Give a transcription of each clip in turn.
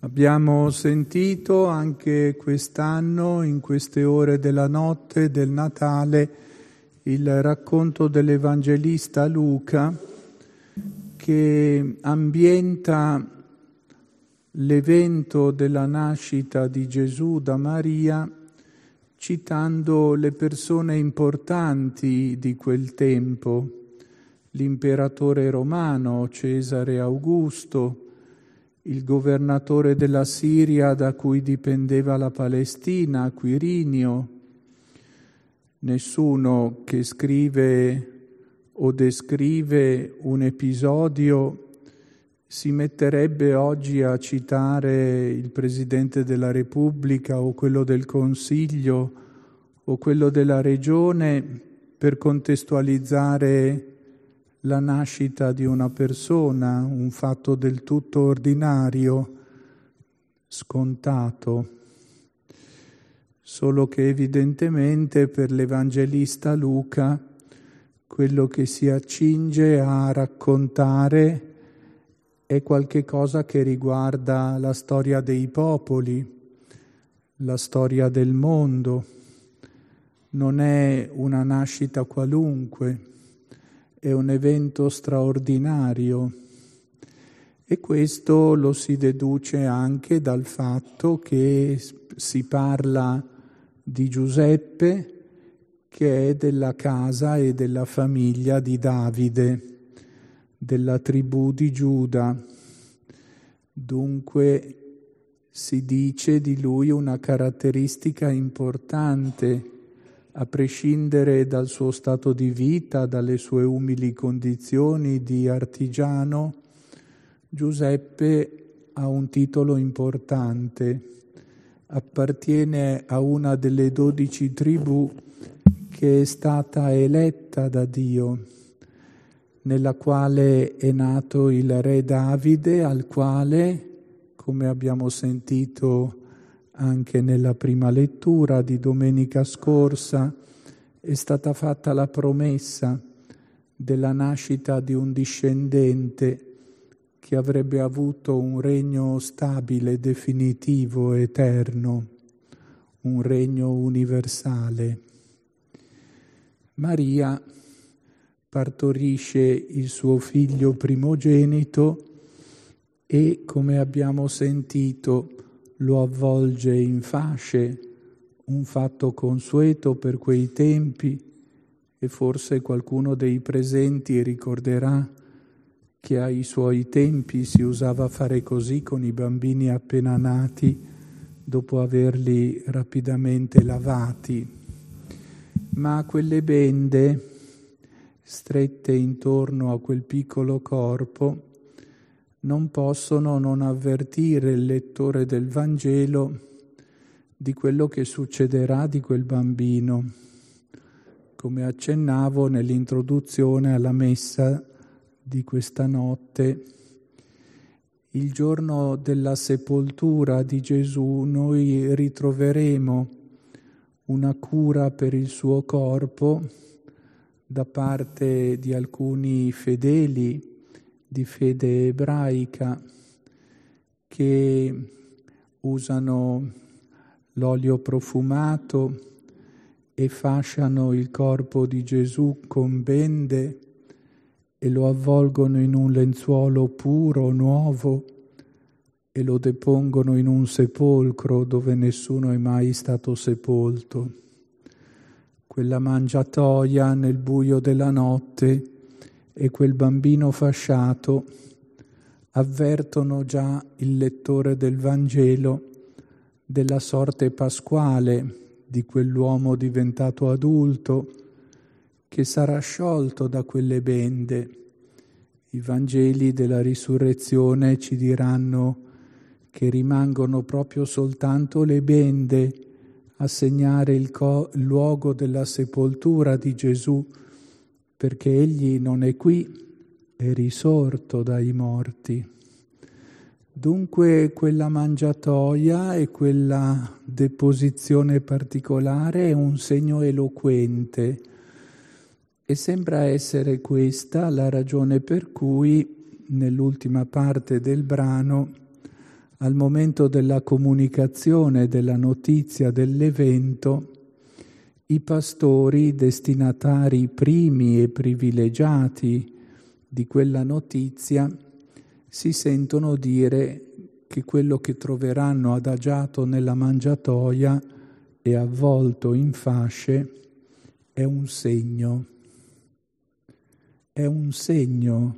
Abbiamo sentito anche quest'anno, in queste ore della notte del Natale, il racconto dell'Evangelista Luca che ambienta l'evento della nascita di Gesù da Maria citando le persone importanti di quel tempo, l'imperatore romano Cesare Augusto, il governatore della Siria da cui dipendeva la Palestina, Quirinio. Nessuno che scrive o descrive un episodio si metterebbe oggi a citare il Presidente della Repubblica o quello del Consiglio o quello della Regione per contestualizzare la nascita di una persona, un fatto del tutto ordinario, scontato. Solo che evidentemente per l'Evangelista Luca quello che si accinge a raccontare è qualche cosa che riguarda la storia dei popoli, la storia del mondo. Non è una nascita qualunque, è un evento straordinario e questo lo si deduce anche dal fatto che si parla di Giuseppe, che è della casa e della famiglia di Davide, della tribù di Giuda. Dunque si dice di lui una caratteristica importante, a prescindere dal suo stato di vita, dalle sue umili condizioni di artigiano. Giuseppe ha un titolo importante, appartiene a una delle 12 tribù che è stata eletta da Dio, nella quale è nato il re Davide, al quale, come abbiamo sentito anche nella prima lettura di domenica scorsa, è stata fatta la promessa della nascita di un discendente che avrebbe avuto un regno stabile, definitivo, eterno, un regno universale. Maria partorisce il suo figlio primogenito e, come abbiamo sentito, lo avvolge in fasce, un fatto consueto per quei tempi, e forse qualcuno dei presenti ricorderà che ai suoi tempi si usava fare così con i bambini appena nati, dopo averli rapidamente lavati. Ma quelle bende strette intorno a quel piccolo corpo non possono non avvertire il lettore del Vangelo di quello che succederà di quel bambino. Come accennavo nell'introduzione alla messa di questa notte, il giorno della sepoltura di Gesù noi ritroveremo una cura per il suo corpo da parte di alcuni fedeli di fede ebraica che usano l'olio profumato e fasciano il corpo di Gesù con bende e lo avvolgono in un lenzuolo puro, nuovo, e lo depongono in un sepolcro dove nessuno è mai stato sepolto. Quella mangiatoia nel buio della notte e quel bambino fasciato avvertono già il lettore del Vangelo della sorte pasquale di quell'uomo diventato adulto che sarà sciolto da quelle bende. I Vangeli della risurrezione ci diranno che rimangono proprio soltanto le bende a segnare il luogo della sepoltura di Gesù, perché egli non è qui, è risorto dai morti. Dunque quella mangiatoia e quella deposizione particolare è un segno eloquente e sembra essere questa la ragione per cui nell'ultima parte del brano al momento della comunicazione della notizia dell'evento, i pastori, destinatari primi e privilegiati di quella notizia, si sentono dire che quello che troveranno adagiato nella mangiatoia e avvolto in fasce è un segno. È un segno,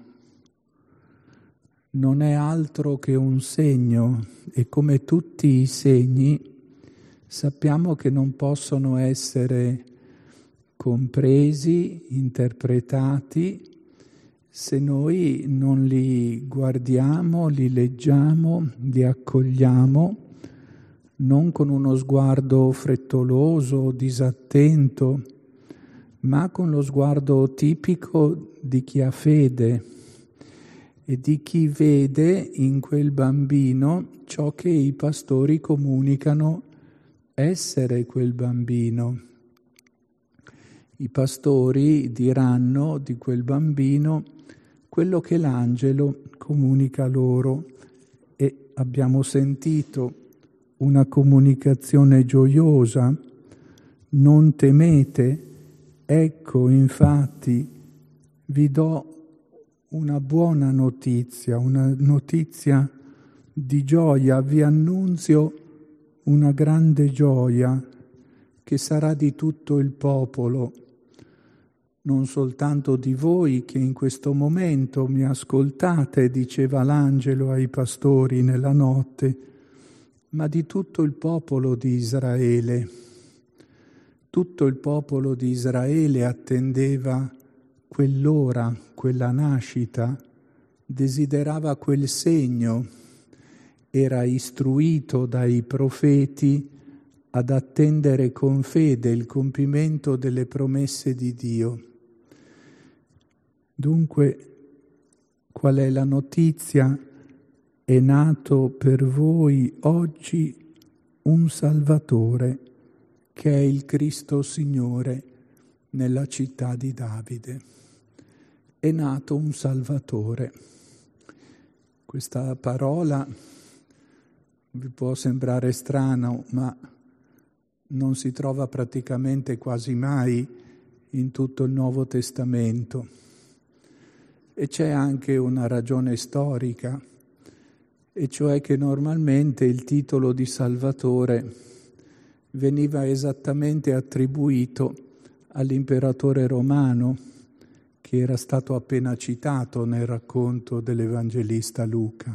non è altro che un segno, e come tutti i segni sappiamo che non possono essere compresi, interpretati, se noi non li guardiamo, li leggiamo, li accogliamo, non con uno sguardo frettoloso, disattento, ma con lo sguardo tipico di chi ha fede e di chi vede in quel bambino ciò che i pastori comunicano essere quel bambino. I pastori diranno di quel bambino quello che l'angelo comunica loro, e abbiamo sentito una comunicazione gioiosa: non temete, ecco infatti vi do una buona notizia, una notizia di gioia, vi annunzio una grande gioia che sarà di tutto il popolo, non soltanto di voi che in questo momento mi ascoltate, diceva l'angelo ai pastori nella notte, ma di tutto il popolo di Israele. Tutto il popolo di Israele attendeva quell'ora, quella nascita, desiderava quel segno, era istruito dai profeti ad attendere con fede il compimento delle promesse di Dio. Dunque, qual è la notizia? È nato per voi oggi un Salvatore, che è il Cristo Signore, nella città di Davide. È nato un Salvatore. Questa parola vi può sembrare strana, ma non si trova praticamente quasi mai in tutto il Nuovo Testamento. E c'è anche una ragione storica, e cioè che normalmente il titolo di Salvatore veniva esattamente attribuito all'imperatore romano, che era stato appena citato nel racconto dell'Evangelista Luca.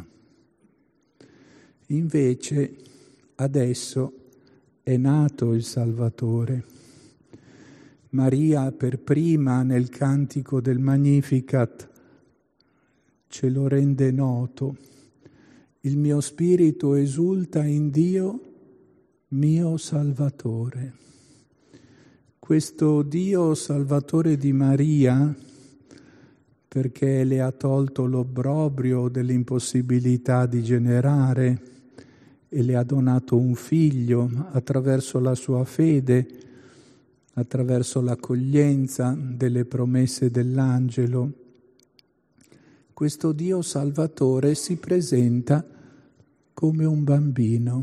Invece adesso è nato il Salvatore. Maria per prima nel cantico del Magnificat ce lo rende noto: il mio spirito esulta in Dio, mio Salvatore. Questo Dio Salvatore di Maria, perché le ha tolto l'obbrobrio dell'impossibilità di generare e le ha donato un figlio attraverso la sua fede, attraverso l'accoglienza delle promesse dell'angelo. Questo Dio Salvatore si presenta come un bambino.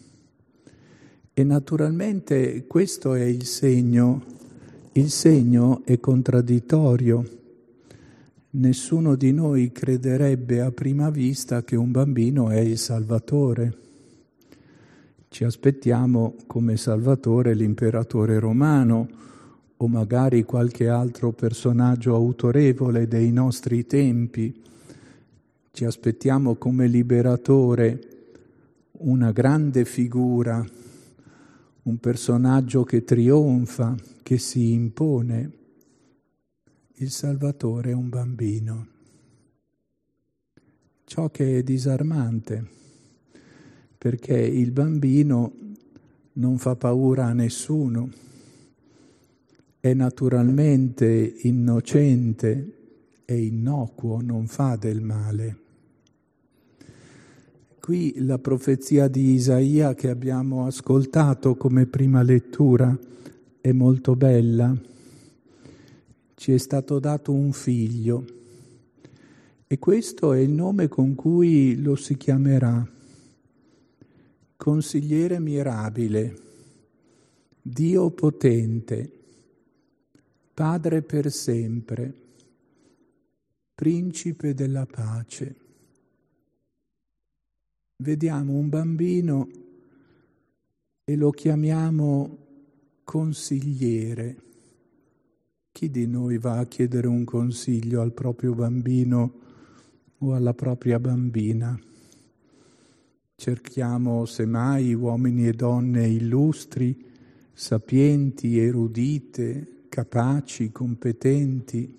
E naturalmente questo è il segno. Il segno è contraddittorio. Nessuno di noi crederebbe a prima vista che un bambino è il Salvatore. Ci aspettiamo come Salvatore l'imperatore romano o magari qualche altro personaggio autorevole dei nostri tempi. Ci aspettiamo come liberatore una grande figura, un personaggio che trionfa, che si impone. Il Salvatore è un bambino. Ciò che è disarmante, perché il bambino non fa paura a nessuno, è naturalmente innocente e innocuo, non fa del male. Qui la profezia di Isaia che abbiamo ascoltato come prima lettura è molto bella. Ci è stato dato un figlio e questo è il nome con cui lo si chiamerà. consigliere mirabile, Dio potente, Padre per sempre, Principe della pace. Vediamo un bambino e lo chiamiamo consigliere. Chi di noi va a chiedere un consiglio al proprio bambino o alla propria bambina? Cerchiamo semmai uomini e donne illustri, sapienti, erudite, capaci, competenti.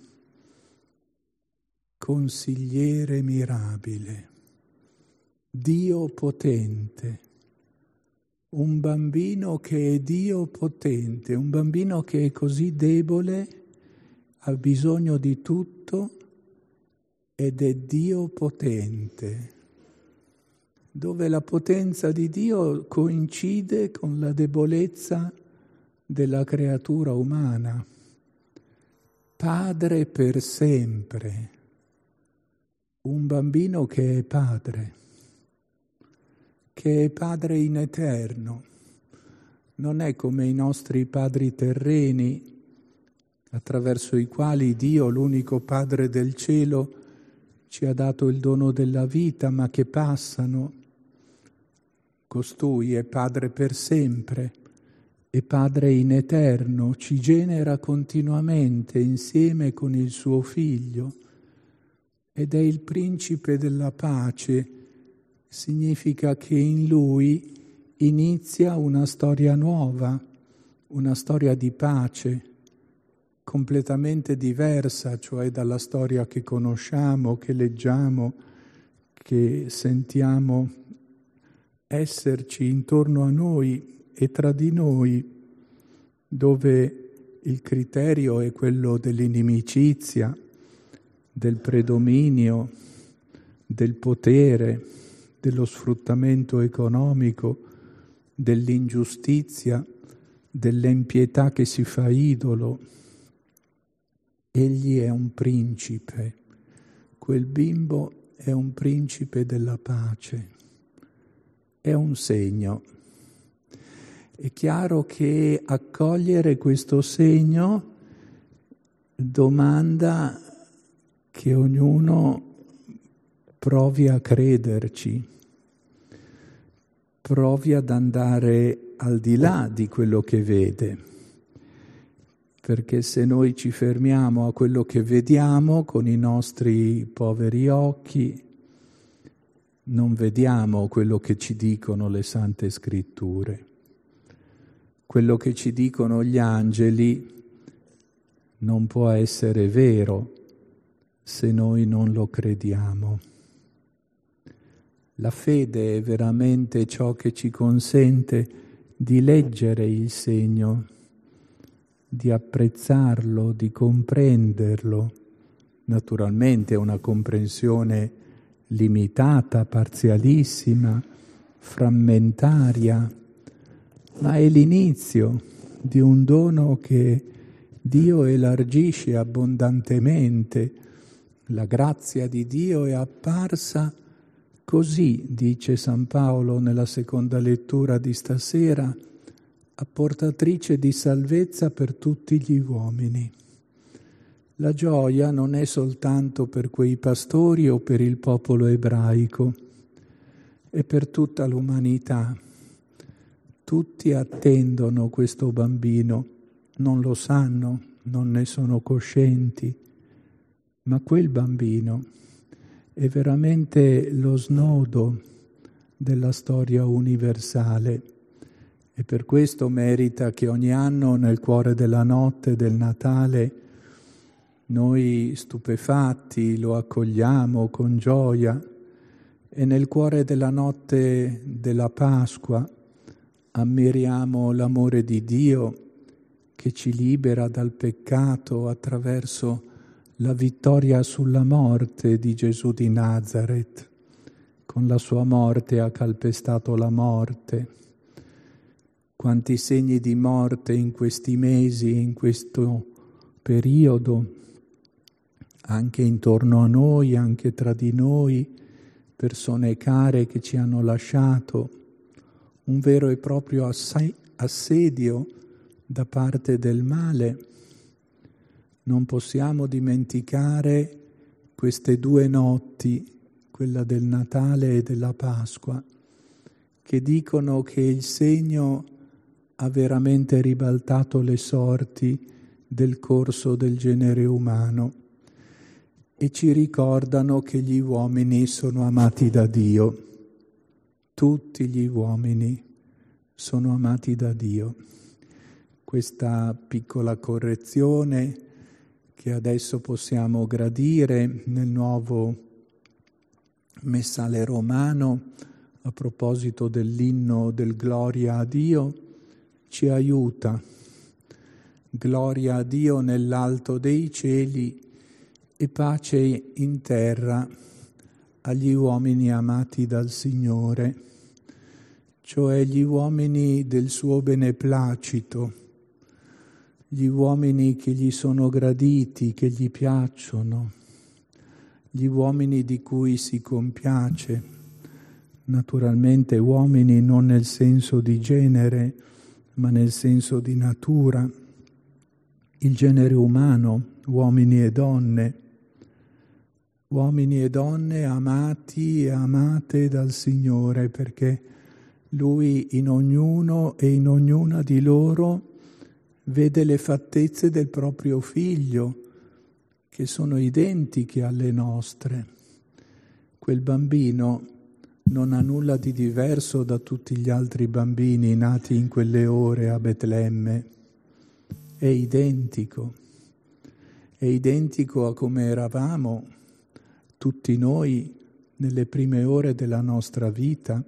Consigliere mirabile, Dio potente, un bambino che è Dio potente, un bambino che è così debole, ha bisogno di tutto ed è Dio potente, dove la potenza di Dio coincide con la debolezza della creatura umana. Padre per sempre, un bambino che è padre in eterno. Non è come i nostri padri terreni, attraverso i quali Dio, l'unico Padre del cielo, ci ha dato il dono della vita, ma che passano. Costui è Padre per sempre, è Padre in eterno, ci genera continuamente insieme con il suo Figlio ed è il Principe della pace. Significa che in Lui inizia una storia nuova, una storia di pace, completamente diversa, cioè dalla storia che conosciamo, che leggiamo, che sentiamo esserci intorno a noi e tra di noi, dove il criterio è quello dell'inimicizia, del predominio, del potere, dello sfruttamento economico, dell'ingiustizia, dell'impietà che si fa idolo. Egli è un principe, quel bimbo è un principe della pace, è un segno. È chiaro che accogliere questo segno domanda che ognuno provi a crederci, provi ad andare al di là di quello che vede, perché se noi ci fermiamo a quello che vediamo con i nostri poveri occhi, non vediamo quello che ci dicono le Sante Scritture. Quello che ci dicono gli angeli non può essere vero se noi non lo crediamo. La fede è veramente ciò che ci consente di leggere il segno, di apprezzarlo, di comprenderlo. Naturalmente è una comprensione limitata, parzialissima, frammentaria, ma è l'inizio di un dono che Dio elargisce abbondantemente. La grazia di Dio è apparsa così, dice San Paolo nella seconda lettura di stasera, apportatrice di salvezza per tutti gli uomini. La gioia non è soltanto per quei pastori o per il popolo ebraico, è per tutta l'umanità. Tutti attendono questo bambino, non lo sanno, non ne sono coscienti, ma quel bambino è veramente lo snodo della storia universale e per questo merita che ogni anno nel cuore della notte del Natale noi stupefatti lo accogliamo con gioia e nel cuore della notte della Pasqua ammiriamo l'amore di Dio che ci libera dal peccato attraverso la vittoria sulla morte di Gesù di Nazaret. Con la sua morte ha calpestato la morte. Quanti segni di morte in questi mesi, in questo periodo, anche intorno a noi, anche tra di noi, persone care che ci hanno lasciato, un vero e proprio assedio da parte del male. Non possiamo dimenticare queste 2 notti, quella del Natale e della Pasqua, che dicono che il segno ha veramente ribaltato le sorti del corso del genere umano e ci ricordano che gli uomini sono amati da Dio. Tutti gli uomini sono amati da Dio. Questa piccola correzione che adesso possiamo gradire nel nuovo Messale romano a proposito dell'inno del Gloria a Dio ci aiuta. Gloria a Dio nell'alto dei cieli e pace in terra agli uomini amati dal Signore, cioè gli uomini del suo beneplacito, gli uomini che gli sono graditi, che gli piacciono, gli uomini di cui si compiace, naturalmente uomini non nel senso di genere, ma nel senso di natura, il genere umano, uomini e donne amati e amate dal Signore, perché Lui in ognuno e in ognuna di loro vede le fattezze del proprio Figlio, che sono identiche alle nostre. Quel bambino non ha nulla di diverso da tutti gli altri bambini nati in quelle ore a Betlemme. È identico a come eravamo tutti noi nelle prime ore della nostra vita.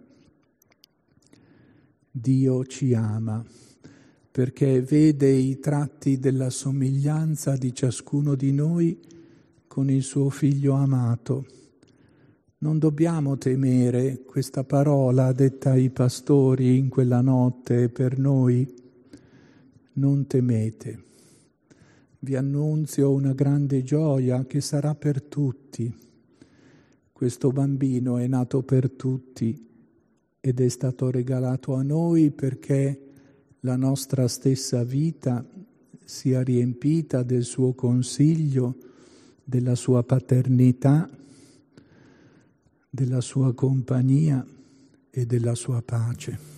Dio ci ama perché vede i tratti della somiglianza di ciascuno di noi con il suo Figlio amato. Non dobbiamo temere questa parola detta ai pastori in quella notte per noi. Non temete. Vi annunzio una grande gioia che sarà per tutti. Questo bambino è nato per tutti ed è stato regalato a noi perché la nostra stessa vita sia riempita del suo consiglio, della sua paternità, della sua compagnia e della sua pace.